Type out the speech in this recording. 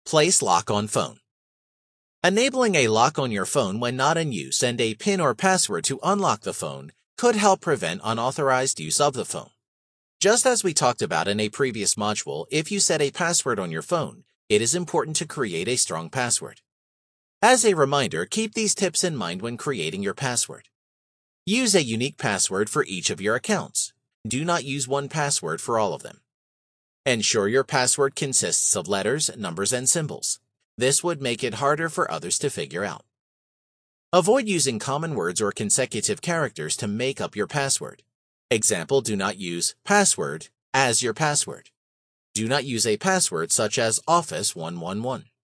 Place lock on phone. Enabling a lock on your phone when not in use and a PIN or password to unlock the phone could help prevent unauthorized use of the phone. Just as we talked about in a previous module, if you set a password on your phone, it is important to create a strong password. As a reminder, keep these tips in mind when creating your password. Use a unique password for each of your accounts. Do not use one password for all of them. Ensure your password consists of letters, numbers, and symbols. This would make it harder for others to figure out. Avoid using common words or consecutive characters to make up your password. Example, do not use password as your password. Do not use a password such as Office 111.